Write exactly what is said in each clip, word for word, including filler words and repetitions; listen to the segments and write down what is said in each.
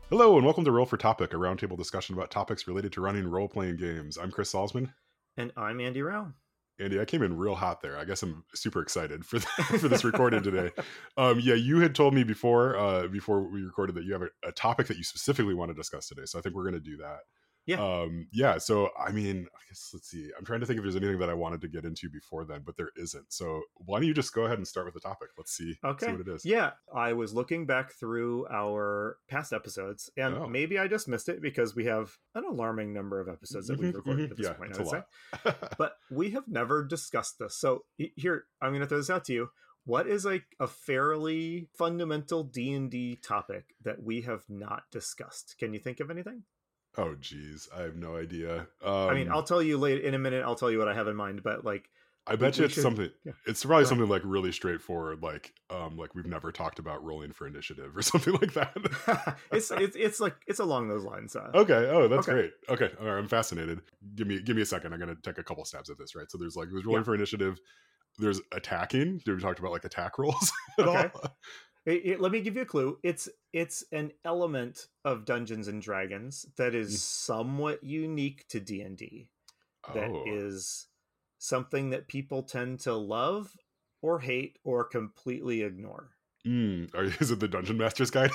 Hello and welcome to Roll for Topic, a roundtable discussion about topics related to running role-playing games. I'm Chris Salzman. And I'm Andy Rao. Andy, I came in real hot there. I guess I'm super excited for the, for this recording today. Um, yeah, you had told me before uh, before we recorded that you have a, a topic that you specifically want to discuss today, so I think we're going to do that. Yeah. Um, yeah. So, I mean, I guess let's see. I'm trying to think if there's anything that I wanted to get into before then, but there isn't. So, why don't you just go ahead and start with the topic? Let's see. Okay. See what it is. Yeah. I was looking back through our past episodes, and Oh. maybe I just missed it because we have an alarming number of episodes that we've recorded mm-hmm. at this yeah, point, it's I would a lot. say. But we have never discussed this. So here, I'm going to throw this out to you. What is like a fairly fundamental D and D topic that we have not discussed? Can you think of anything? Oh, geez. I have no idea. Um, I mean, I'll tell you later in a minute. I'll tell you what I have in mind, but like, I bet we, you we it's should, something. Yeah. It's probably something like really straightforward, like um, like we've never talked about rolling for initiative or something like that. it's it's it's like it's along those lines. Uh, okay. Oh, that's okay. great. Okay. All right. I'm fascinated. Give me give me a second. I'm gonna take a couple stabs at this. Right. So there's like there's rolling Yeah. for initiative. There's attacking. We talked about like attack rolls at Okay. all. It, it, let me give you a clue. It's it's an element of Dungeons and Dragons that is Mm. somewhat unique to D and D. That Oh. is something that people tend to love or hate or completely ignore. Mm. Are, is it the Dungeon Master's Guide?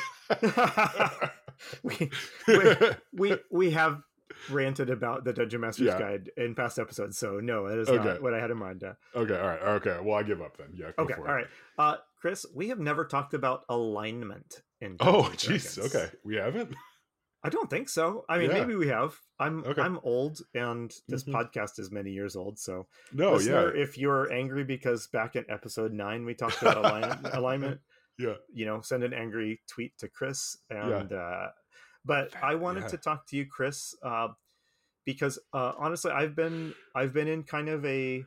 we, we we we have ranted about the Dungeon Master's Yeah. Guide in past episodes, so no, that is Okay. not what I had in mind. Uh, Okay. All right. Okay. Well, I give up then. Yeah. Go okay. for All it. right. Uh, Chris, we have never talked about alignment in Oh, Dungeons and jeez. Dragons. Okay. We haven't. I don't think so. I mean, Yeah. maybe we have. I'm Okay. I'm old, and this Mhm. podcast is many years old. So, No. listener, Yeah. if you're angry because back in episode nine we talked about alignment, alignment, Yeah. you know, send an angry tweet to Chris. Yeah. And uh, but I wanted Yeah. to talk to you, Chris, uh, because uh, honestly, I've been I've been in kind of a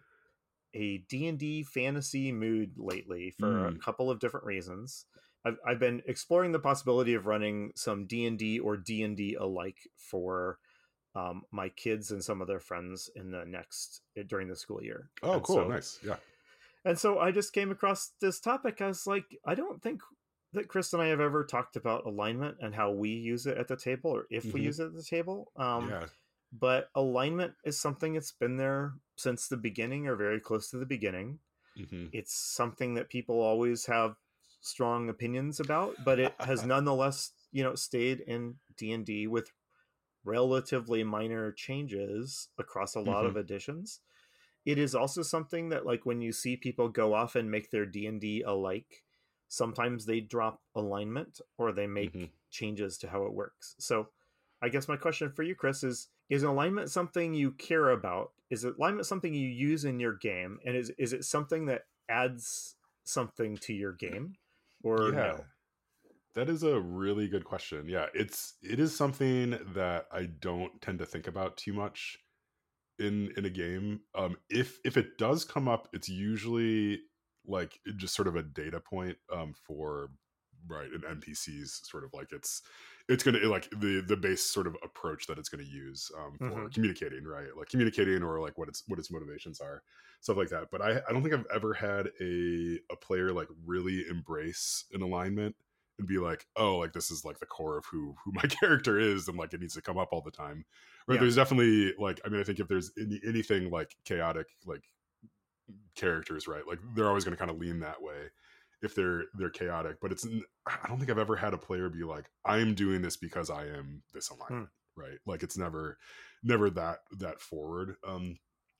a D and D fantasy mood lately for a Mm. couple of different reasons. I've, I've been exploring the possibility of running some D and D or D and D alike for um, my kids and some of their friends in the next during the school year. Oh, And cool. so, Nice. Yeah. and so I just came across this topic. I was like, I don't think that Chris and I have ever talked about alignment and how we use it at the table, or if we Mhm. use it at the table. Um, Yeah. but alignment is something that's been there since the beginning, or very close to the beginning. Mhm. It's something that people always have strong opinions about, but it has nonetheless, you know, stayed in D and D with relatively minor changes across a lot Mhm. of editions. It is also something that, like, when you see people go off and make their D and D alike, sometimes they drop alignment or they make Mhm. changes to how it works. So I guess my question for you, Chris, is is alignment something you care about? Is alignment something you use in your game? And is is it something that adds something to your game, or Yeah. no? That is a really good question. Yeah, it's it is something that I don't tend to think about too much in in a game. Um if if it does come up, it's usually like just sort of a data point um for right an N P C's sort of like it's it's gonna like the the base sort of approach that it's gonna use um for Mhm. communicating, right? Like communicating or like what its what its motivations are, stuff like that. But I I don't think I've ever had a a player like really embrace an alignment and be like, oh, like this is like the core of who who my character is, and like it needs to come up all the time. Right? Yeah. There's definitely like, I mean, I think if there's any, anything like chaotic, like characters, right? Like they're always going to kind of lean that way if they're they're chaotic. But it's n- I don't think I've ever had a player be like, I'm doing this because I am this alignment, right? Like it's never never that that forward. Um,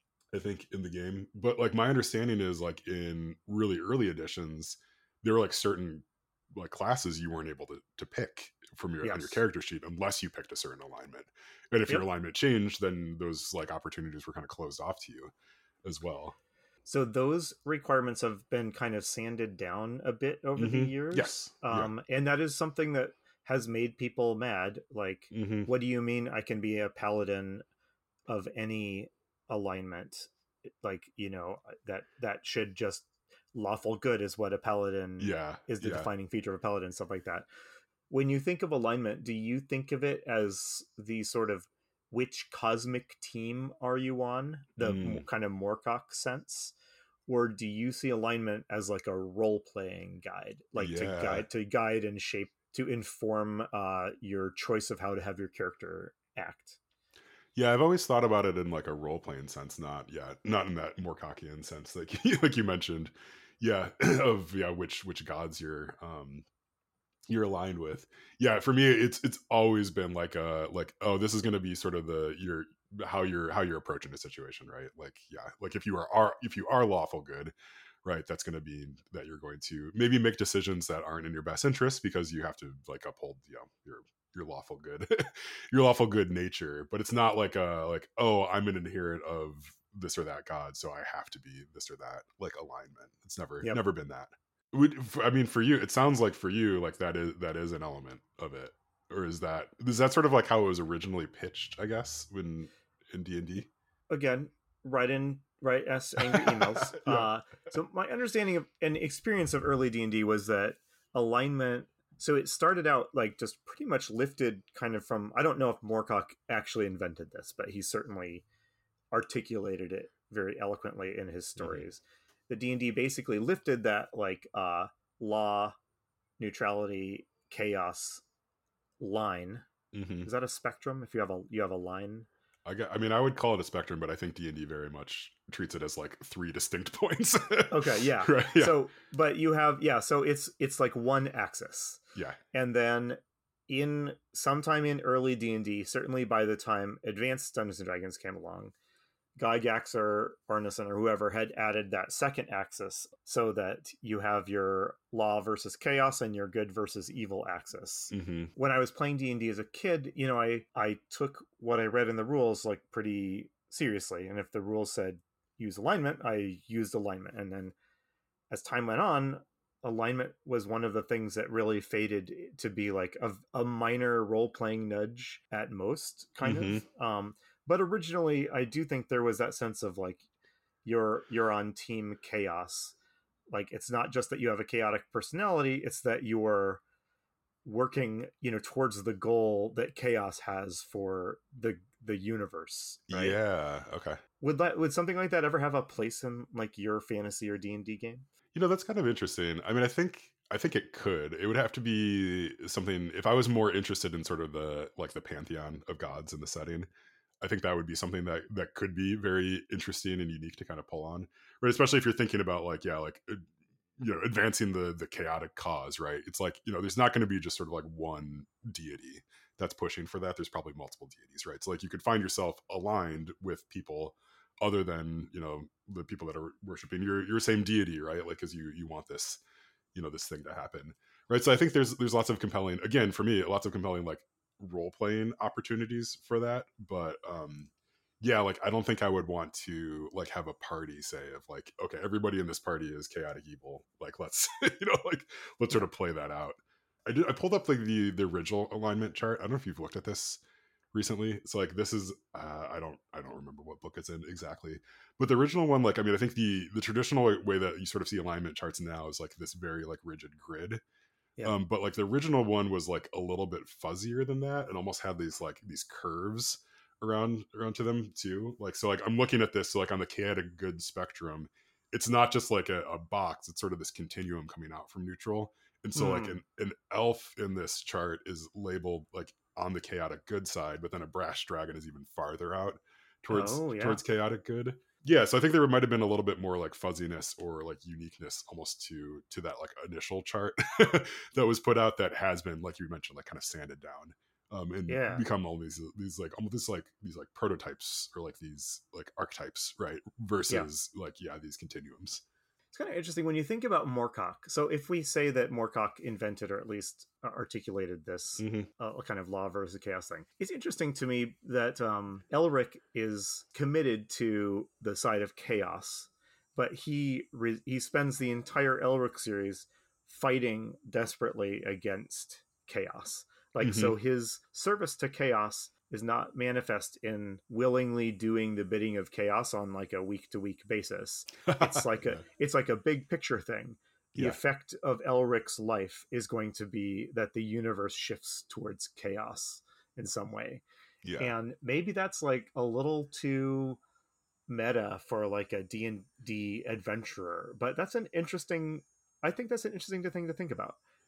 I think in the game, but like my understanding is like in really early editions, there were like certain like classes you weren't able to to pick from your on your Yes. character sheet unless you picked a certain alignment, and if your Yep. alignment changed, then those like opportunities were kind of closed off to you as well. So those requirements have been kind of sanded down a bit over the Hmm. years. Yes. Yeah. Um, and that is something that has made people mad. Like, Hmm. what do you mean I can be a paladin of any alignment? Like, you know, that that should just lawful good is what a paladin Yeah. is, the Yeah. defining feature of a paladin, stuff like that. When you think of alignment, do you think of it as the sort of which cosmic team are you on, the Mm. kind of Moorcock sense, or do you see alignment as like a role playing guide, like to Yeah. guide to guide and shape to inform uh, your choice of how to have your character act. Yeah, I've always thought about it in like a role playing sense, not yeah, not in that Morkakian sense, like you, like you mentioned. Yeah, of yeah, which which gods you're um you're aligned with. Yeah, for me, it's it's always been like a like oh, this is going to be sort of the your how you're how you're approaching the situation, right? Like yeah, like if you are, are if you are lawful good, right, that's going to be that you're going to maybe make decisions that aren't in your best interest because you have to like uphold you know your your lawful good your lawful good nature, but it's not like a like oh, I'm an adherent of this or that god, so I have to be this or that like alignment. It's never Yep. never been that. Would I mean for you? It sounds like for you, like that is that is an element of it, or is that is that sort of like how it was originally pitched? I guess when in D and D. Again, write in write us angry emails. Yeah. Uh, so my understanding of and experience of early D and D was that alignment. So it started out like just pretty much lifted kind of from. I don't know if Moorcock actually invented this, but he certainly articulated it very eloquently in his stories. Mm-hmm. The D and D basically lifted that like uh, law, neutrality, chaos line. Mm-hmm. Is that a spectrum? If you have a you have a line. I, get, I mean, I would call it a spectrum, but I think D and D very much treats it as like three distinct points. Okay, yeah. Right, yeah. So, but you have yeah. So it's it's like one axis. Yeah. And then in sometime in early D and D, certainly by the time Advanced Dungeons and Dragons came along, Gygax or Arneson or whoever had added that second axis so that you have your law versus chaos and your good versus evil axis. Mm-hmm. When I was playing D and D as a kid, you know, I, I took what I read in the rules like pretty seriously. And if the rules said use alignment, I used alignment. And then as time went on, alignment was one of the things that really faded to be like a, a minor role-playing nudge at most, kind mm-hmm. of. Um, But originally, I do think there was that sense of like you're you're on team chaos. Like it's not just that you have a chaotic personality; it's that you're working, you know, towards the goal that chaos has for the the universe. Right? Yeah. Okay. Would that would something like that ever have a place in like your fantasy or D and D game? You know, that's kind of interesting. I mean, I think I think it could. It would have to be something. If I was more interested in sort of the like the pantheon of gods in the setting, I think that would be something that that could be very interesting and unique to kind of pull on, right? Especially if you're thinking about like, yeah, like, you know, advancing the the chaotic cause, right? It's like, you know, there's not going to be just sort of like one deity that's pushing for that. There's probably multiple deities, right? So like you could find yourself aligned with people other than, you know, the people that are worshiping your your same deity, right? Like, because you you want this, you know, this thing to happen, right? So I think there's there's lots of compelling, again, for me, lots of compelling like role-playing opportunities for that, but um yeah, like I don't think I would want to like have a party say of like, okay, everybody in this party is chaotic evil, like let's you know like let's sort of play that out. I did I pulled up like the the original alignment chart. I don't know if you've looked at this recently. So like this is uh I don't I don't remember what book it's in exactly, but the original one, like I mean I think the the traditional way that you sort of see alignment charts now is like this very like rigid grid. Yeah. Um, but like the original one was like a little bit fuzzier than that and almost had these like these curves around around to them too. Like so like I'm looking at this, so like on the chaotic good spectrum, it's not just like a, a box, it's sort of this continuum coming out from neutral. And so mm. like an, an elf in this chart is labeled like on the chaotic good side, but then a brash dragon is even farther out towards oh, yeah. towards chaotic good. Yeah, so I think there might have been a little bit more like fuzziness or like uniqueness almost to to that like initial chart that was put out that has been, like you mentioned, like kind of sanded down um and yeah. become all these these like almost this like these like prototypes or like these like archetypes, right? Versus yeah. like yeah, these continuums. It's kind of interesting when you think about Moorcock. So if we say that Moorcock invented or at least articulated this mm-hmm. uh, kind of law versus chaos thing, it's interesting to me that um, Elric is committed to the side of chaos, but he re- he spends the entire Elric series fighting desperately against chaos. Like mm-hmm. so his service to chaos is not manifest in willingly doing the bidding of chaos on like a week to week basis. It's like a, it's like a big picture thing. The yeah. effect of Elric's life is going to be that the universe shifts towards chaos in some way. Yeah. And maybe that's like a little too meta for like a D and D adventurer, but that's an interesting, I think that's an interesting thing to think about.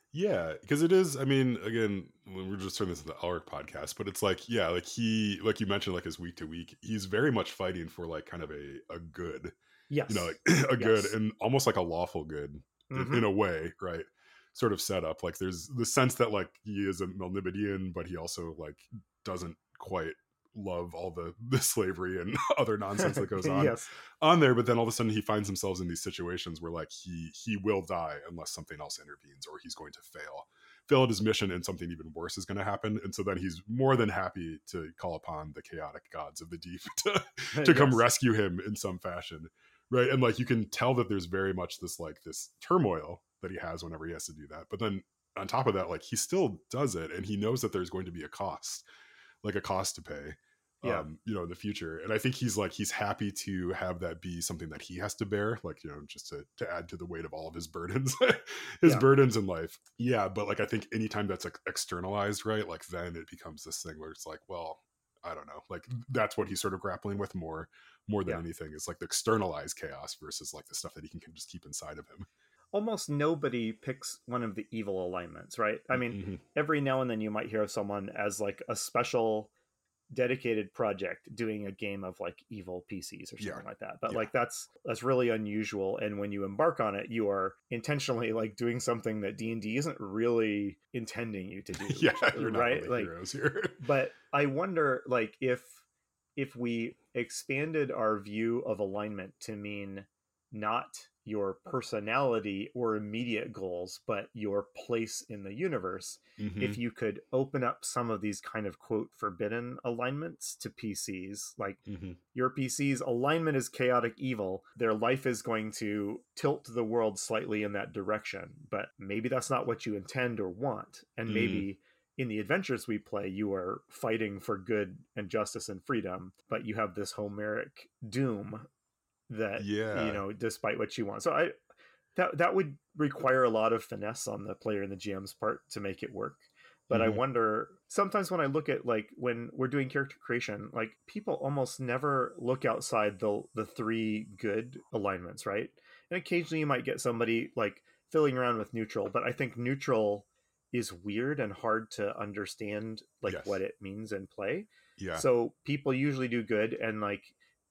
Yeah, because it is. I mean, again, when we're just turning this into the Elric podcast, but it's like, yeah, like he, like you mentioned, like his week to week, he's very much fighting for like kind of a a good, you know, Yes. like a good Yes. and almost like a lawful good in, Mm-hmm. in a way, right? Sort of setup. Like there's the sense that like he is a Melnibodean, but he also like doesn't quite love all the the slavery and other nonsense that goes on Yes. on there. But then all of a sudden he finds himself in these situations where like he he will die unless something else intervenes, or he's going to fail fail at his mission and something even worse is going to happen. And so then he's more than happy to call upon the chaotic gods of the deep to to come Yes. rescue him in some fashion, right? And like you can tell that there's very much this like this turmoil that he has whenever he has to do that. But then on top of that, like he still does it, and he knows that there's going to be a cost, like a cost to pay, Yeah. um you know, in the future. And I think he's like he's happy to have that be something that he has to bear, like, you know, just to, to add to the weight of all of his burdens his Yeah. burdens in life. Yeah, but like I think anytime that's like externalized, right, like then it becomes this thing where it's like, well, I don't know, like that's what he's sort of grappling with more more than Yeah. anything, is like the externalized chaos versus like the stuff that he can, can just keep inside of him. Almost nobody picks one of the evil alignments, right? I mean, Mm-hmm. every now and then you might hear of someone as like a special dedicated project doing a game of like evil P Cs or Yeah, something like that. But yeah, like that's that's really unusual. And when you embark on it, you are intentionally like doing something that D and D isn't really intending you to do. yeah, you're not Right? really Like, heroes here. but I wonder like if if we expanded our view of alignment to mean not your personality or immediate goals, but your place in the universe, Mm-hmm. if you could open up some of these kind of quote forbidden alignments to P Cs, like Mm-hmm. your P C's alignment is chaotic evil, their life is going to tilt the world slightly in that direction, but maybe that's not what you intend or want. And Mm. maybe in the adventures we play, you are fighting for good and justice and freedom, but you have this Homeric doom that, you Yeah. know, despite what you want. So I that that would require a lot of finesse on the player and the G M's part to make it work. But I Mm-hmm. wonder sometimes when I look at like when we're doing character creation, like people almost never look outside the the three good alignments, right? And occasionally you might get somebody like filling around with neutral, but I think neutral is weird and hard to understand like Yes. what it means in play. Yeah. So people usually do good and like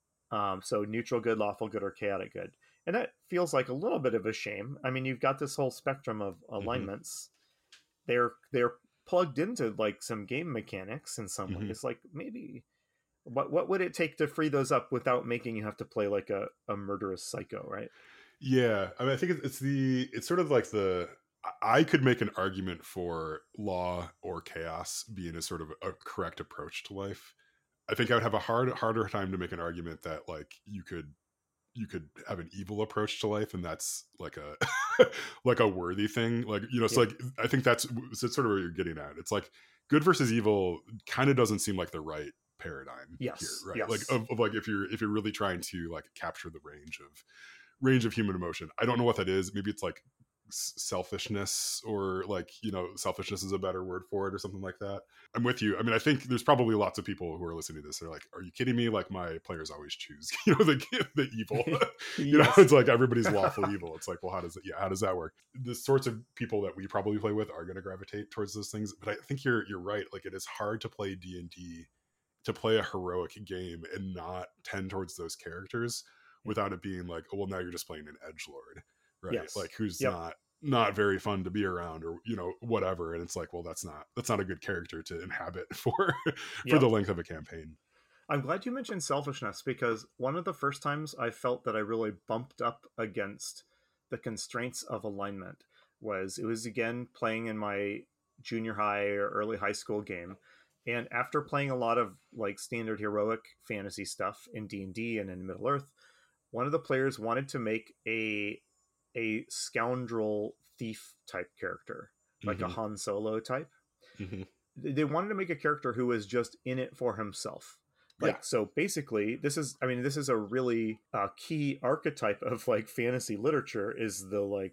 um, so neutral good, lawful good, or chaotic good. And that feels like a little bit of a shame. I mean, you've got this whole spectrum of Mm-hmm. alignments. They're they're plugged into like some game mechanics in some Mm-hmm. ways. Like maybe what what would it take to free those up without making you have to play like a, a murderous psycho, right? Yeah. I mean, I think it's, it's the, it's sort of like the, I could make an argument for law or chaos being a sort of a correct approach to life. I think I would have a hard, harder time to make an argument that like you could, you could have an evil approach to life, and that's like a like a worthy thing. Like, you know, it's Yeah. like I think that's, it's sort of where you're getting at. It's like good versus evil kind of doesn't seem like the right paradigm here, Yes. right? Like Yes. of, of like if you're if you're really trying to like capture the range of range of human emotion. I don't know what that is. Maybe it's like selfishness, or like, you know, selfishness is a better word for it or something like that. I'm with you. I mean, I think there's probably lots of people who are listening to this, they're like, are you kidding me? Like my players always choose, you know, the the evil. You know, Yes. it's like everybody's lawful evil. It's like, well, how does it, yeah, how does that work? The sorts of people that we probably play with are going to gravitate towards those things. But I think you're you're right. Like it is hard to play D and D, to play a heroic game and not tend towards those characters without it being like, oh, well, now you're just playing an edgelord, right? Yes. Like who's Yep. not not very fun to be around, or, you know, whatever. And it's like, well, that's not that's not a good character to inhabit for for the Yep. length of a campaign. I'm glad you mentioned selfishness because one of the first times I felt that I really bumped up against the constraints of alignment was it was again playing in my junior high or early high school game. And after playing a lot of like standard heroic fantasy stuff in D and D and in Middle Earth, one of the players wanted to make a a scoundrel thief type character, like a Mm-hmm. Han Solo type. Mm-hmm. They wanted to make a character who was just in it for himself. Yeah. Like, so basically this is, I mean, this is a really uh, key archetype of like fantasy literature is the like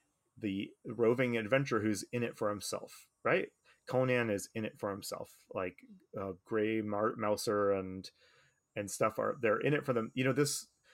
the roving adventurer who's in it for himself, right? Conan is in it for himself. Like uh, Gray Mar- Mouser and and stuff are they're in it for them. You know, this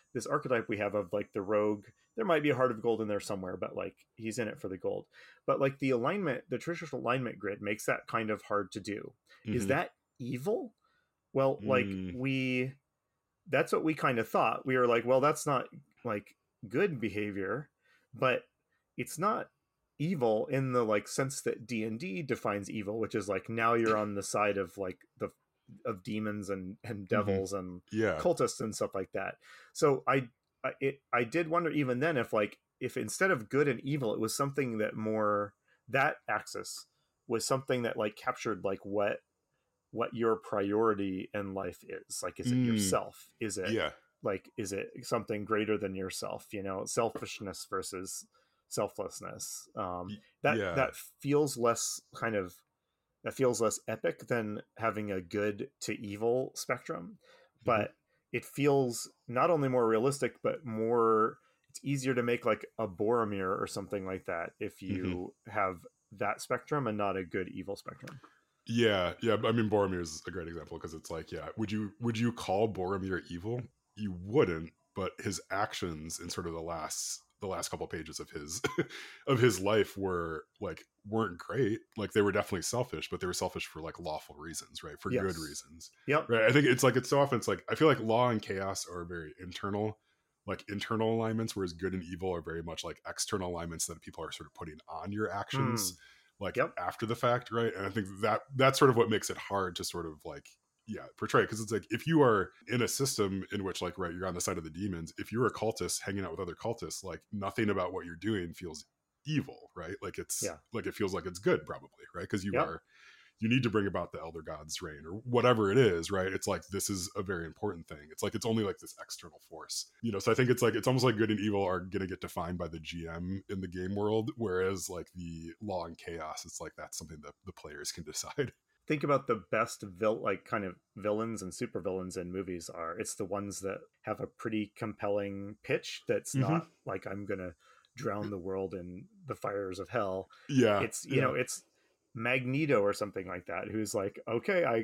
this archetype we have of like the rogue. There might be a heart of gold in there somewhere, but like he's in it for the gold. But like the alignment, the traditional alignment grid makes that kind of hard to do. Is Mm-hmm. that evil? Well, like Mm, we, that's what we kind of thought. We were like, well, that's not like good behavior, but it's not evil in the like sense that D and D defines evil, which is like now you're on the side of like the of demons and and mm-hmm. devils and Yeah. cultists and stuff like that. So I I, it, I did wonder even then if like if instead of good and evil it was something that more, that axis was something that like captured like what what your priority in life is. Like, is it Mm, yourself? Is it yeah. like, is it something greater than yourself? You know, selfishness versus selflessness. Um, Y- that yeah. that feels less kind of, that feels less epic than having a good to evil spectrum, Mm-hmm. but it feels not only more realistic but more, it's easier to make like a Boromir or something like that if Mm-hmm. you have that spectrum and not a good evil spectrum. Yeah, yeah. I mean, Boromir is a great example because it's like, yeah, would you would you call Boromir evil? You wouldn't, but his actions in sort of the last the last couple pages of his of his life were like weren't great. Like they were definitely selfish, but they were selfish for like lawful reasons, right? For good Yes. reasons, Yep. right? I think it's like it's so often it's like I feel like law and chaos are very internal, like internal alignments, whereas good and evil are very much like external alignments that people are sort of putting on your Hmm. actions like Yep. after the fact, right? And I think that that's sort of what makes it hard to sort of like yeah portray, because it's like if you are in a system in which like right you're on the side of the demons, if you're a cultist hanging out with other cultists, like nothing about what you're doing feels evil, right? Like it's Yeah. like it feels like it's good probably, right? Because you Yep. are you need to bring about the elder god's reign or whatever it is, right? It's like this is a very important thing. It's like it's only like this external force, you know. So I think it's like it's almost like good and evil are going to get defined by the G M in the game world, whereas like the law and chaos, it's like that's something that the players can decide. Think about the best vil- like kind of villains and supervillains in movies are. It's the ones that have a pretty compelling pitch that's Mm-hmm. not like I'm gonna drown the world in the fires of hell. Yeah, It's, you yeah. know, it's Magneto or something like that, who's like, okay, I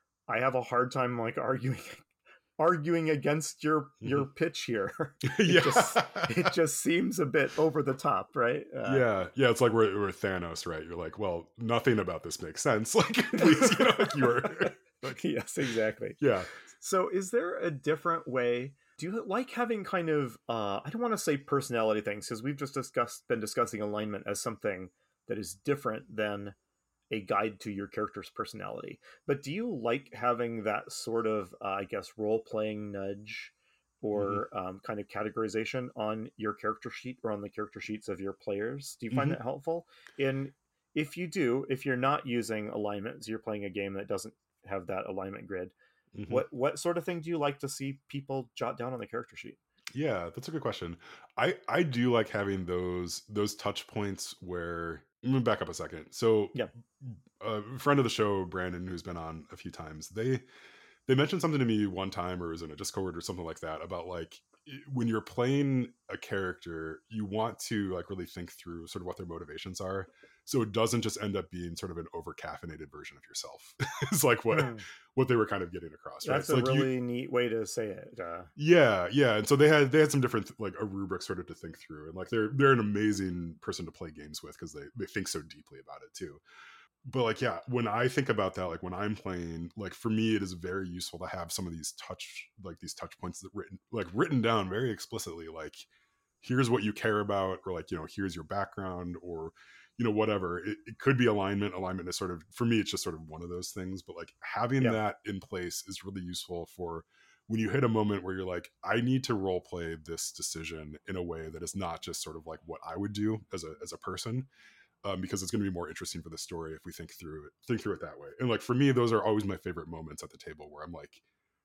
I have a hard time like arguing arguing against your Mm-hmm. your pitch here. It just Yeah. it just seems a bit over the top, right? Uh, Yeah, yeah, it's like we're, we're Thanos, right? You're like, well, nothing about this makes sense. Like, please, you know, like you were like, yes, exactly. yeah. So, is there a different way? Do you like having kind of, uh, I don't want to say personality things because we've just discussed, been discussing alignment as something that is different than a guide to your character's personality. But do you like having that sort of, uh, I guess, role playing nudge Mm-hmm. or um, kind of categorization on your character sheet or on the character sheets of your players? Do you find Mm-hmm. that helpful? In if you do, if you're not using alignments, you're playing a game that doesn't have that alignment grid, Mm-hmm. what what sort of thing do you like to see people jot down on the character sheet? Yeah, that's a good question. I I do like having those those touch points where let me back up a second. So Yeah. a friend of the show, Brandon, who's been on a few times, they they mentioned something to me one time, or it was in a Discord or something like that, about like i- when you're playing a character, you want to like really think through sort of what their motivations are, so it doesn't just end up being sort of an over caffeinated version of yourself. It's like what Hmm. what they were kind of getting across, right? That's It's a like you really neat way to say it. Uh, yeah, yeah, and so they had they had some different like a rubric sort of to think through, and like they're they're an amazing person to play games with because they they think so deeply about it too. But like yeah, when I think about that, like when I'm playing, like for me it is very useful to have some of these touch like these touch points that written like written down very explicitly, like here's what you care about, or like you know here's your background, or you know whatever it, it could be alignment. Alignment is sort of for me it's just sort of one of those things, but like having yeah. that in place is really useful for when you hit a moment where you're like I need to role play this decision in a way that is not just sort of like what I would do as a as a person, um, because it's going to be more interesting for the story if we think through it think through it that way. And like for me those are always my favorite moments at the table where I'm like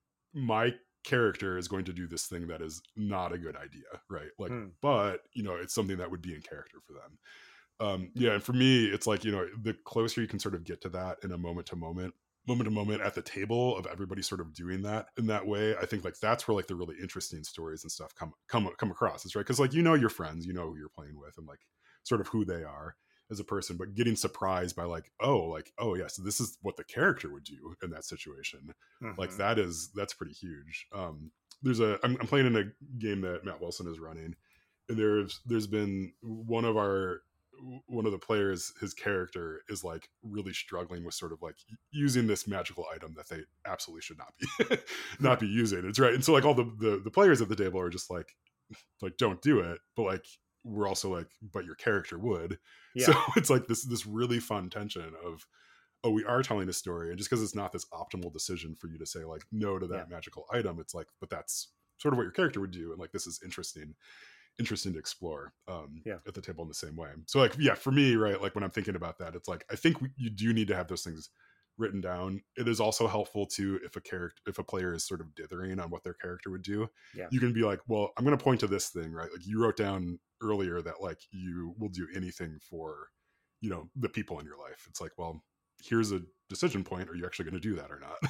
my character is going to do this thing that is not a good idea, right? Like Hmm. but you know it's something that would be in character for them. Um yeah, and for me it's like you know the closer you can sort of get to that in a moment to moment moment to moment at the table of everybody sort of doing that in that way, I think like that's where like the really interesting stories and stuff come come come across. It's right because like you know your friends, you know who you're playing with and like sort of who they are as a person, but getting surprised by like oh like oh yes, this is what the character would do in that situation, like Hmm. that is that's pretty huge. Um there's a I'm, I'm playing in a game that Matt Wilson is running, and there's there's been one of our one of the players, his character is like really struggling with sort of like using this magical item that they absolutely should not be not be using. It's right. And so like all the, the the players at the table are just like like don't do it, but like we're also like, but your character would. Yeah. So it's like this this really fun tension of, oh, we are telling a story, and just because it's not this optimal decision for you to say like no to that yeah. magical item, it's like, but that's sort of what your character would do, and like this is interesting interesting to explore um yeah. at the table in the same way. So like yeah, for me, right, like when I'm thinking about that, it's like I think we, you do need to have those things written down. It is also helpful to, if a character if a player is sort of dithering on what their character would do, yeah. you can be like, well, I'm going to point to this thing, right? Like you wrote down earlier that like you will do anything for, you know, the people in your life. It's like, well, here's a decision point. Are you actually going to do that or not?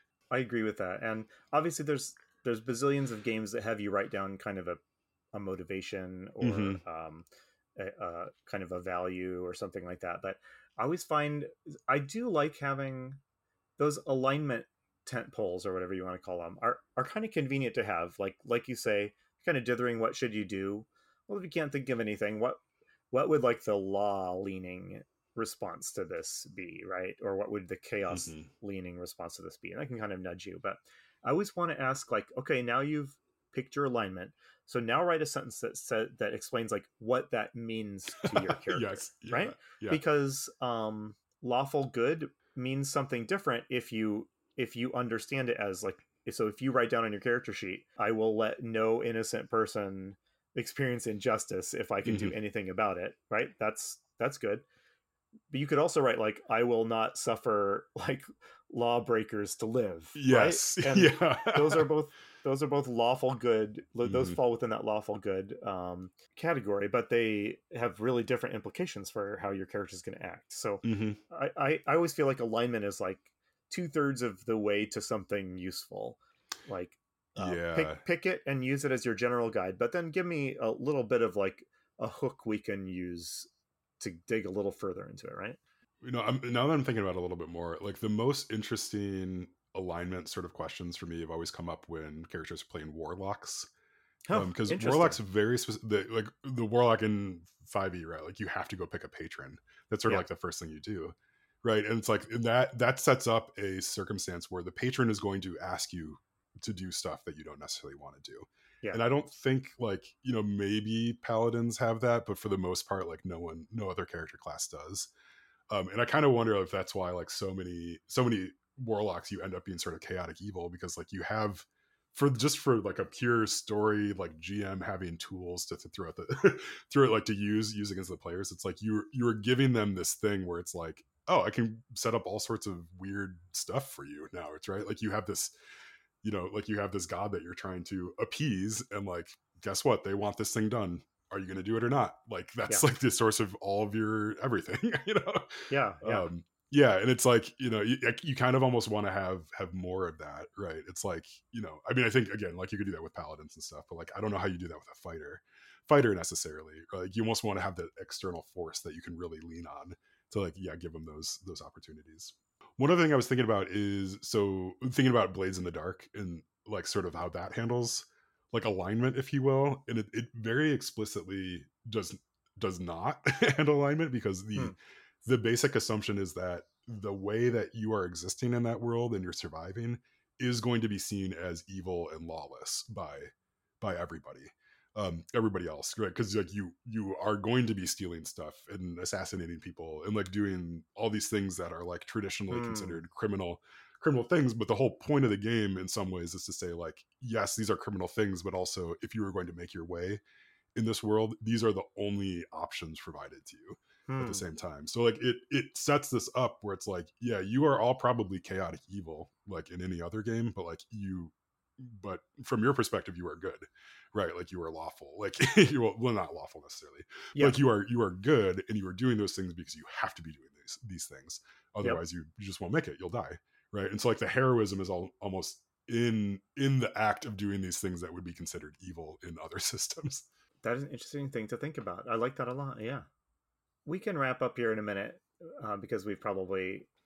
I agree with that. And obviously there's there's bazillions of games that have you write down kind of a a motivation or mm-hmm. um, a, a kind of a value or something like that. But I always find I do like having those alignment tent poles or whatever you want to call them are, are kind of convenient to have. Like, like you say, kind of dithering, what should you do? Well, if you can't think of anything, what, what would like the law leaning response to this be, right? Or what would the chaos mm-hmm. leaning response to this be? And I can kind of nudge you, but I always want to ask like, okay, now you've picked your alignment. So now write a sentence that said that explains like what that means to your character, yes, yeah, right? Yeah. Because um, lawful good means something different if you if you understand it as like, so if you write down on your character sheet, I will let no innocent person experience injustice if I can mm-hmm. do anything about it, right? That's that's good. But you could also write like, I will not suffer like lawbreakers to live. Yes. Right? And yeah. those are both those are both lawful good. Those mm-hmm. fall within that lawful good um, category, but they have really different implications for how your character is going to act. So mm-hmm. I, I, I always feel like alignment is like two thirds of the way to something useful. Like um, yeah. pick, pick it and use it as your general guide, but then give me a little bit of like a hook we can use to dig a little further into it, right? You know, I'm, now that I'm thinking about it a little bit more, like the most interesting alignment sort of questions for me have always come up when characters are playing warlocks. Because oh, um, warlocks very specific, like the warlock in five E, right? Like you have to go pick a patron. That's sort of yeah. like the first thing you do, right? And it's like that that sets up a circumstance where the patron is going to ask you to do stuff that you don't necessarily want to do. Yeah. And I don't think like, you know, maybe paladins have that, but for the most part, like no one, no other character class does. Um, and I kind of wonder if that's why like so many, so many warlocks, you end up being sort of chaotic evil, because like you have for just for like a pure story, like G M having tools to, to throw at the, through it, like to use, use against the players. It's like you're, you're giving them this thing where it's like, oh, I can set up all sorts of weird stuff for you now. It's right. Like you have this, you know, like you have this god that you're trying to appease, and like, guess what? They want this thing done. Are you going to do it or not? Like, that's yeah. like the source of all of your everything, you know? Yeah. Yeah. Um, yeah. And it's like, you know, you, you kind of almost want to have, have more of that, right? It's like, you know, I mean, I think again, like you could do that with paladins and stuff, but like, I don't know how you do that with a fighter fighter necessarily. Like you almost want to have that external force that you can really lean on to like, yeah, give them those, those opportunities. One other thing I was thinking about is, so thinking about Blades in the Dark and like sort of how that handles like alignment, if you will. And it, it very explicitly does, does not handle alignment, because the, hmm. the basic assumption is that the way that you are existing in that world and you're surviving is going to be seen as evil and lawless by, by everybody. Um, everybody else, right? Because like you, you are going to be stealing stuff and assassinating people and like doing all these things that are like traditionally mm. considered criminal, criminal things. But the whole point of the game, in some ways, is to say like, yes, these are criminal things, but also if you were going to make your way in this world, these are the only options provided to you mm. at the same time. So like it, it sets this up where it's like, yeah, you are all probably chaotic evil, like in any other game, but like you. But from your perspective, you are good, right? Like you are lawful, like you will, well, not lawful necessarily, yeah. like you are, you are good, and you are doing those things because you have to be doing these, these things. Otherwise yep. you, you just won't make it. You'll die. Right. And so like the heroism is all almost in, in the act of doing these things that would be considered evil in other systems. That is an interesting thing to think about. I like that a lot. Yeah. We can wrap up here in a minute uh, because we've probably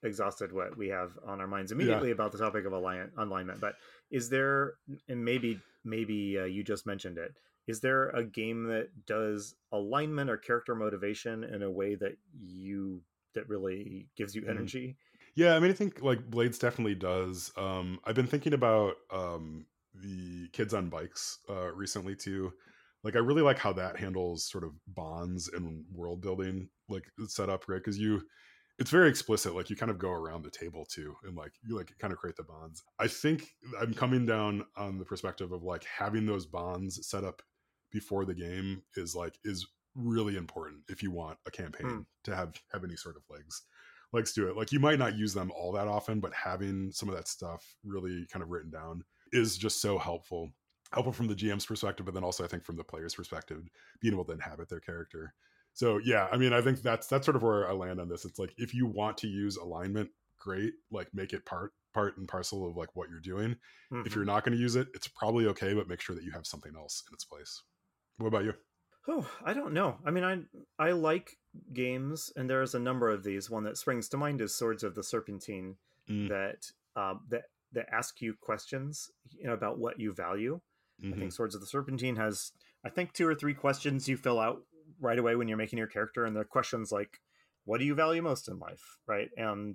exhausted what we have on our minds Yeah. immediately about the topic of align- alignment. But is there, and maybe maybe uh, you just mentioned it, is there a game that does alignment or character motivation in a way that you that really gives you Mhm. energy? Yeah, I mean, I think like Blades definitely does. Um, I've been thinking about um, the Kids on Bikes uh, recently too. Like, I really like how that handles sort of bonds and world building, like set up, right? Because you, it's very explicit. Like, you kind of go around the table too, and like you like kind of create the bonds. I think I'm coming down on the perspective of like having those bonds set up before the game is like is really important if you want a Hmm. campaign to have have any sort of legs legs to it. Like, you might not use them all that often, but having some of that stuff really kind of written down is just so helpful. Helpful from the G M's perspective, but then also I think from the player's perspective, being able to inhabit their character. So yeah, I mean, I think that's that's sort of where I land on this. It's like if you want to use alignment, great. Like, make it part part and parcel of like what you're doing. If Mm-hmm. you're not going to use it, it's probably okay, but make sure that you have something else in its place. What about you? Oh, I don't know. I mean, I I like games, and there's a number of these. One that springs to mind is Swords of the Serpentine, Mm, that um, that that ask you questions, you know, about what you value. I hmm. think Swords of the Serpentine has, I think, two or three questions you fill out right away when you're making your character, and they're questions like, "What do you value most in life?" Right? And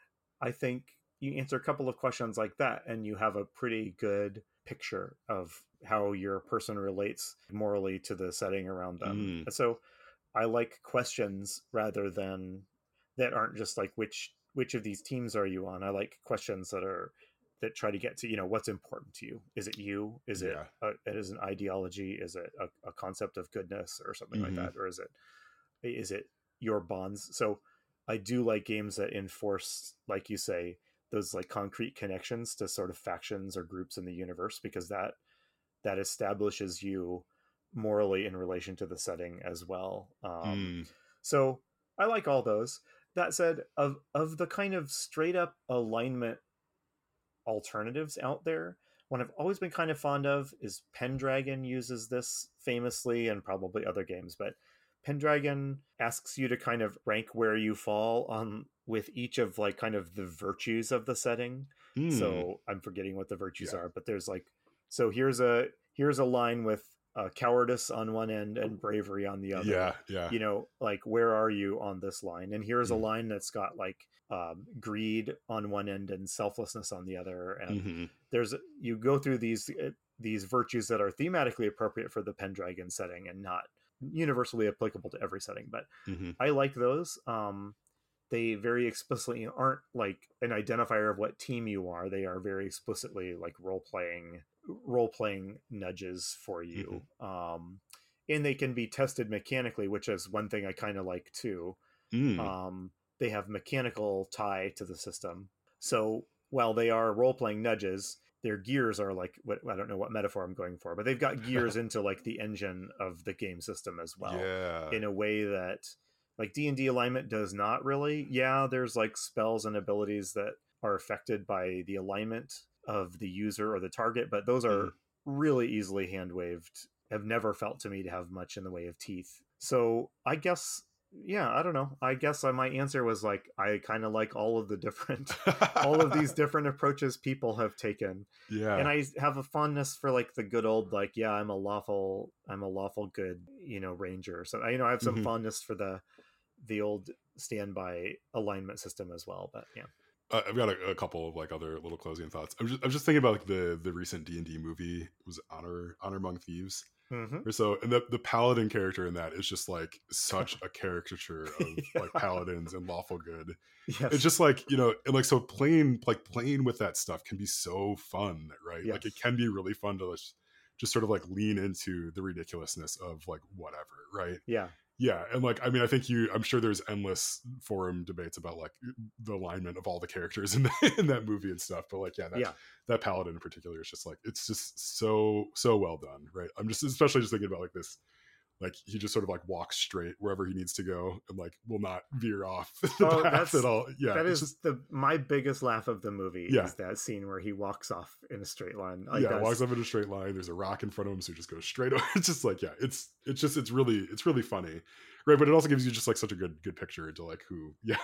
I think you answer a couple of questions like that, and you have a pretty good picture of how your person relates morally to the setting around them. Mm, So I like questions rather than that aren't just like which which of these teams are you on. I like questions that are that try to get to, you know, what's important to you. Is it you? Is it yeah. a, it is an ideology? Is it a, a concept of goodness or something like Hmm. that? Or is it is it your bonds? So I do like games that enforce, like you say, those like concrete connections to sort of factions or groups in the universe, because that that establishes you morally in relation to the setting as well. Um, Mm, so I like all those. That said, of of the kind of straight up alignment alternatives out there, one I've always been kind of fond of is Pendragon uses this famously, and probably other games, but Pendragon asks you to kind of rank where you fall on with each of like kind of the virtues of the setting. mm, So I'm forgetting what the virtues yeah. are, but there's like, so here's a here's a line with uh, cowardice on one end and bravery on the other. Yeah, yeah. You know, like where are you on this line? And here's a Mm, line that's got like um, greed on one end and selflessness on the other. And mhm, there's you go through these uh, these virtues that are thematically appropriate for the Pendragon setting and not universally applicable to every setting. But mhm, I like those. Um, they very explicitly aren't like an identifier of what team you are. They are very explicitly like role playing role playing nudges for mhm, you. Um, and they can be tested mechanically, which is one thing I kind of like too. mm. Um, they have mechanical tie to the system. So while they are role playing nudges, their gears are like what I don't know what metaphor I'm going for, but they've got gears into like the engine of the game system as well, Yeah. in a way that like D and D alignment does not really. Yeah, there's like spells and abilities that are affected by the alignment of the user or the target, but those Mhm. are really easily hand waved. Have never felt to me to have much in the way of teeth. So I guess, yeah, I don't know. I guess my answer was like I kind of like all of the different all of these different approaches people have taken. And Yeah. I have a fondness for like the good old like, yeah, I'm a lawful I'm a lawful good, you know, ranger. So I, you know, I have some Mhm. fondness for the the old standby alignment system as well, but yeah. Uh, I've got a, a couple of like other little closing thoughts. I'm just I'm just thinking about like the the recent D and D movie. It was Honor Honor Among Thieves Mhm. or so, and the the paladin character in that is just like such a caricature of like Yeah. paladins and lawful good. It's Yes. just like, you know, and like so playing like playing with that stuff can be so fun, right? Like, it Yes. can be really fun to just, just sort of like lean into the ridiculousness of like whatever, right? Yeah. Yeah, and like I mean, I think you I'm sure there's endless forum debates about like the alignment of all the characters in the, in that movie and stuff, but like yeah, that Yeah. that paladin in particular is just like it's just so so well done, right? I'm just especially just thinking about like this Like he just sort of like walks straight wherever he needs to go and like will not veer off the Oh, path that's at all. Yeah, that it's is just the my biggest laugh of the movie yeah, is that scene where he walks off in a straight line. Like yeah. Walks that's up in a straight line. There's a rock in front of him, so he just goes straight over. It's just like yeah, it's it's just it's really it's really funny, right? But it also gives you just like such a good good picture into like who yeah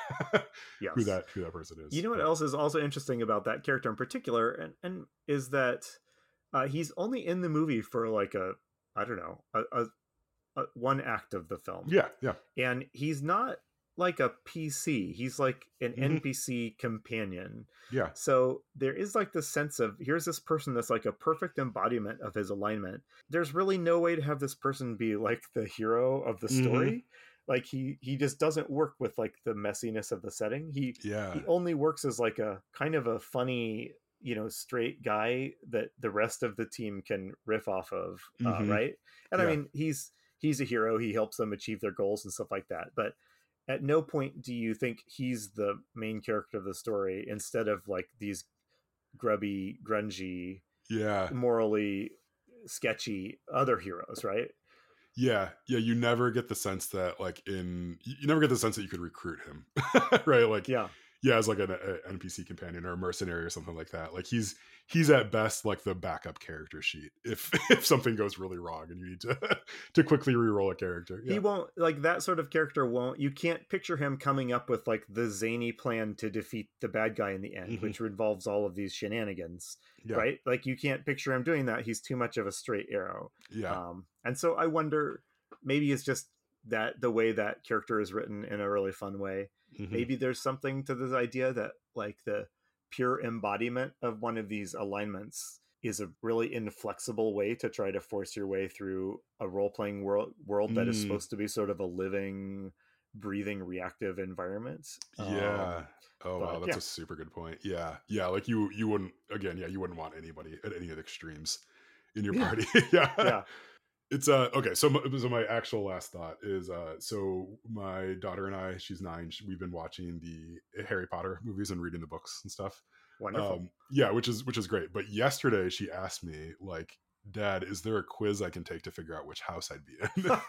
who yes. that who that person You is. know what But else is also interesting about that character in particular, and and is that uh, he's only in the movie for like a I don't know a, a, a one act of the film, yeah, yeah, and he's not like a P C. He's like an hmm N P C companion. yeah, So there is like the sense of here's this person that's like a perfect embodiment of his alignment. There's really no way to have this person be like the hero of the hmm story. Like he he just doesn't work with like the messiness of the setting. He yeah, he only works as like a kind of a funny, you know, straight guy that the rest of the team can riff off of, uh, hmm right? And I yeah. mean, he's he's a hero. He helps them achieve their goals and stuff like that. But at no point do you think he's the main character of the story instead of like these grubby, grungy, Yeah, morally sketchy other heroes, right? yeah, yeah. You never get the sense that, like, in you never get the sense that you could recruit him, right? Like, Yeah. yeah, as like an a, N P C companion or a mercenary or something like that. Like, he's he's at best like the backup character sheet if if something goes really wrong and you need to to quickly re-roll a character. He Yeah, won't like that sort of character won't you can't picture him coming up with like the zany plan to defeat the bad guy in the end, hmm which involves all of these shenanigans, yeah, right? Like you can't picture him doing that. He's too much of a straight arrow. yeah, Um and so I wonder, maybe it's just that the way that character is written in a really fun way. hmm Maybe there's something to this idea that like the pure embodiment of one of these alignments is a really inflexible way to try to force your way through a role-playing world world that is mm, supposed to be sort of a living, breathing, reactive environment. yeah. Um, Oh wow, but that's yeah, a super good point. Yeah, yeah. Like you you wouldn't again. Yeah, you wouldn't want anybody at any of the extremes in your yeah, party. Yeah. yeah. It's uh okay. So my, so my actual last thought is uh so my daughter and I, she's nine. sh- We've been watching the Harry Potter movies and reading the books and stuff. Wonderful. Um, yeah, which is which is great. But yesterday she asked me like, "Dad, is there a quiz I can take to figure out which house I'd be in?"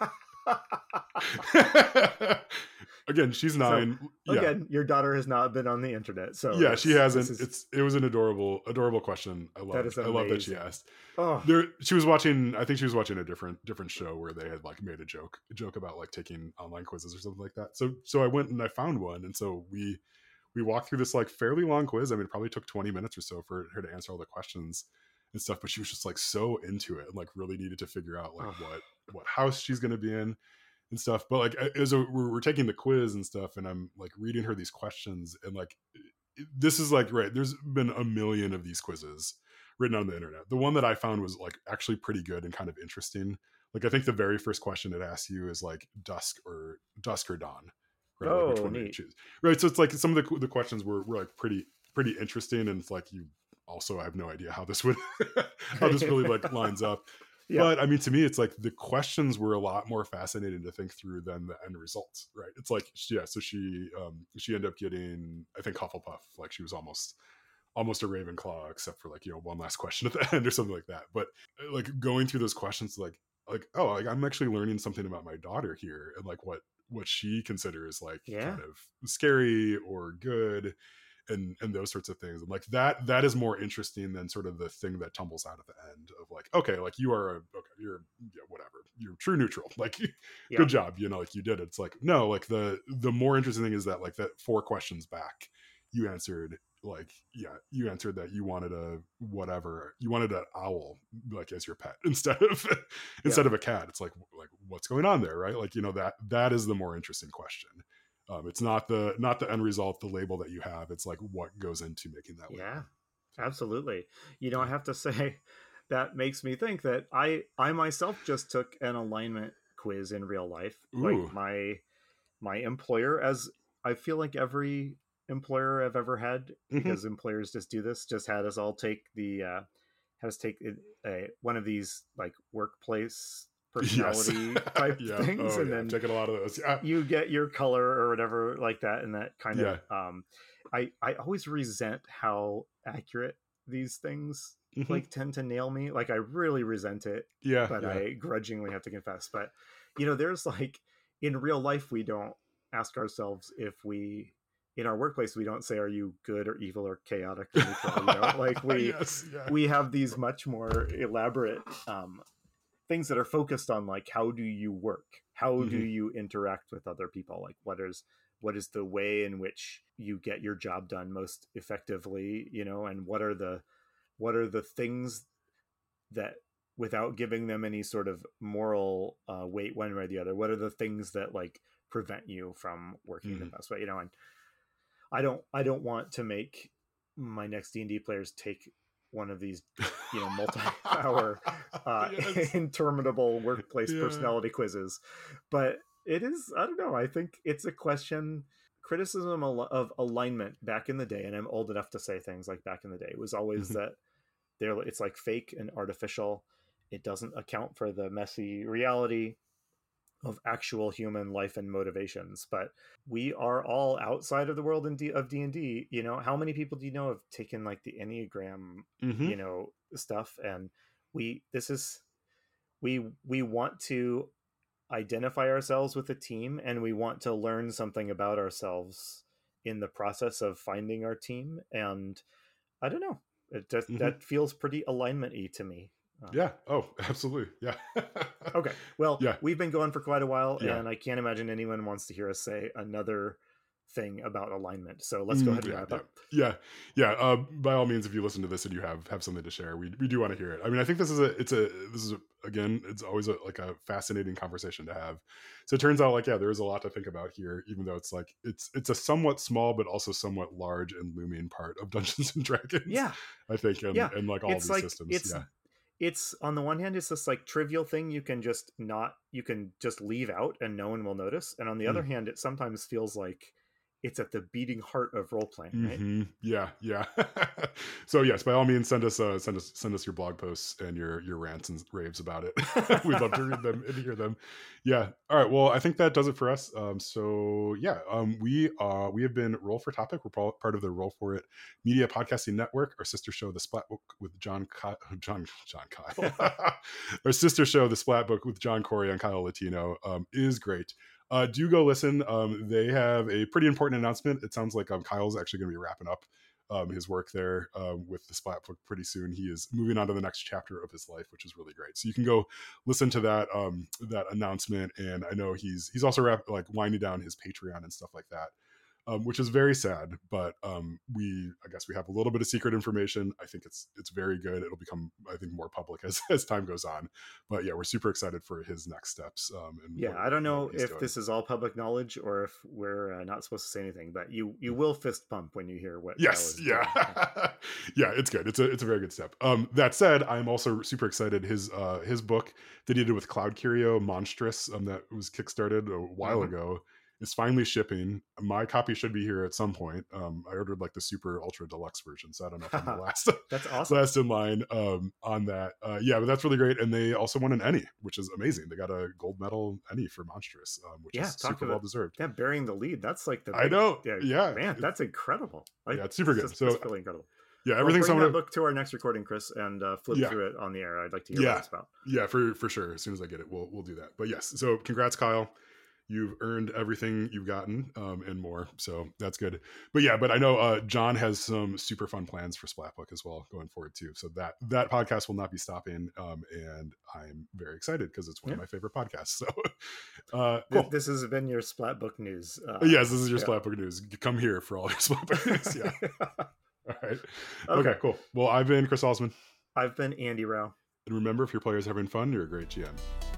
Again, she's So nine. Yeah, again, your daughter has not been on the internet, so yeah, she yes, this hasn't. is It's it was an adorable adorable question. I that loved is I love that she amazing. asked. Oh, There she was watching, I think she was watching a different different show where they had like made a joke a joke about like taking online quizzes or something like that. So so I went and I found one, and so we we walked through this like fairly long quiz. I mean, it probably took twenty minutes or so for her to answer all the questions and stuff, but she was just like so into it and like really needed to figure out like oh. what what house she's going to be in and stuff. But like as a, we're, we're taking the quiz and stuff, and I'm like reading her these questions, and like this is like right, there's been a million of these quizzes written on the internet. The one that I found was like actually pretty good and kind of interesting. Like I think the very first question it asks you is like dusk or dusk or dawn, right? Like which Oh, one do you neat. choose, right? So it's like some of the the questions were, were like pretty pretty interesting, and it's like you also I have no idea how this would how this really like lines up. Yeah. But I mean, to me, it's like the questions were a lot more fascinating to think through than the end results, right? It's like, yeah, so she um she ended up getting, I think, Hufflepuff. Like she was almost almost a Ravenclaw, except for like you know one last question at the end or something like that. But uh, like going through those questions, like like oh, like I'm actually learning something about my daughter here, and like what what she considers like Yeah. kind of scary or good, and and those sorts of things. And like that that is more interesting than sort of the thing that tumbles out at the end of like, okay, like you are a okay, you're yeah, whatever, you're true neutral, like Yeah. good job, you know, like you did it. It's like no, like the the more interesting thing is that like that four questions back you answered like yeah you answered that you wanted a whatever, you wanted an owl like as your pet instead of Yeah. instead of a cat. It's like like what's going on there, right? Like you know that that is the more interesting question. Um, it's not the not the end result, the label that you have. It's like what goes into making that Yeah. label. Absolutely. You know, I Yeah. have to say that makes me think that I I myself just took an alignment quiz in real life. Like Ooh. my my employer, as I feel like every employer I've ever had, hmm because employers just do this, just had us all take the uh had us take a, one of these like workplace Yes. personality type Yeah. things, Oh and yeah. I've then taken a lot of those. Yeah. you get your color or whatever like that, and that kind of Yeah. um I I always resent how accurate these things Mm-hmm. like tend to nail me. Like I really resent it, Yeah, but yeah. I grudgingly have to confess. But you know, there's like in real life, we don't ask ourselves if we in our workplace we don't say, are you good or evil or chaotic or neutral? You know, like we yes, yeah. we have these much more elaborate um, things that are focused on like how do you work, how mm-hmm. do you interact with other people, like what is what is the way in which you get your job done most effectively, you know, and what are the what are the things that, without giving them any sort of moral uh, weight one way or the other, what are the things that like prevent you from working mm-hmm. the best way, you know? And I don't I don't want to make my next D and D players take one of these, you know, multi-hour uh, yes. interminable workplace yeah. personality quizzes, but it is, I don't know, I think it's a question. Criticism of alignment back in the day, and I'm old enough to say things like back in the day, it was always mm-hmm. that there it's like fake and artificial. It doesn't account for the messy reality of actual human life and motivations. But we are all outside of the world in D- of D and D. You know, how many people do you know have taken like the Enneagram, mm-hmm. you know, stuff? And we, this is, we, we want to identify ourselves with a team, and we want to learn something about ourselves in the process of finding our team. And I don't know, it just, mm-hmm. that feels pretty alignment-y to me. Um, yeah. Oh, absolutely. Yeah. Okay. Well, yeah. We've been going for quite a while, yeah. and I can't imagine anyone wants to hear us say another thing about alignment. So let's go ahead and yeah, wrap yeah. up. Yeah. Yeah. Uh, by all means, if you listen to this and you have, have something to share, we, we do want to hear it. I mean, I think this is a, it's a, this is a, again, it's always a, like a fascinating conversation to have. So it turns out like, yeah, there's a lot to think about here, even though it's like, it's, it's a somewhat small, but also somewhat large and looming part of Dungeons and Dragons. Yeah. I think. And, yeah. and like all it's these like, systems. It's, yeah. It's on the one hand, it's this like trivial thing you can just not, you can just leave out and no one will notice. And on the mm. other hand, it sometimes feels like it's at the beating heart of role playing, right? Mm-hmm. Yeah, yeah. So yes, by all means, send us uh, send us send us your blog posts and your your rants and raves about it. We'd love to read them and hear them. Yeah. All right. Well, I think that does it for us. Um, so yeah, um, we uh we have been Roll for Topic. We're part of the Roll for It Media Podcasting Network. Our sister show, The Splat Book with John Ky- John John Kyle. Our sister show, The Splat Book with John Corey and Kyle Latino, um, is great. Uh, do go listen. Um, they have a pretty important announcement. It sounds like um, Kyle's actually going to be wrapping up um, his work there um, with the Splat Book pretty soon. He is moving on to the next chapter of his life, which is really great. So you can go listen to that um, that announcement. And I know he's he's also wrap, like winding down his Patreon and stuff like that. Um, which is very sad, but um, we, I guess we have a little bit of secret information. I think it's it's very good. It'll become, I think, more public as, as time goes on. But yeah, we're super excited for his next steps. Um, and yeah, what, I don't know if doing. This is all public knowledge or if we're uh, not supposed to say anything, but you you will fist pump when you hear what. Yes, yeah, yeah, it's good. It's a it's a very good step. Um, that said, I'm also super excited. His uh, his book that he did with Cloud Curio, Monstrous, um, that was kickstarted a while mm-hmm. ago. It's finally shipping. My copy should be here at some point. Um, I ordered like the super ultra deluxe version, so I don't know if I'm the last. That's awesome. Last in line um, on that. Uh, yeah, but that's really great. And they also won an Emmy, which is amazing. They got a gold medal Emmy for Monstrous, um, which yeah, is super well deserved. Yeah, burying the lead. That's like the. Big, I know. Yeah, yeah, man, that's incredible. Like, yeah, it's super good. Just, so that's really incredible. Yeah, everything's well, bring on that book to our next recording, Chris, and uh, flip yeah. through it on the air. I'd like to hear yeah. what it's about. Yeah, for for sure. As soon as I get it, we'll we'll do that. But yes, so congrats, Kyle. You've earned everything you've gotten um, and more. So that's good. But yeah, but I know uh, John has some super fun plans for Splatbook as well going forward too. So that that podcast will not be stopping. Um, and I'm very excited because it's one yeah. of my favorite podcasts. So uh, cool. This has been your Splatbook news. Uh, yes, this is your yeah. Splatbook news. Come here for all your Splatbook news. Yeah. All right. Okay. okay, cool. Well, I've been Chris Osman. I've been Andy Rao. And remember, if your player's having fun, you're a great G M.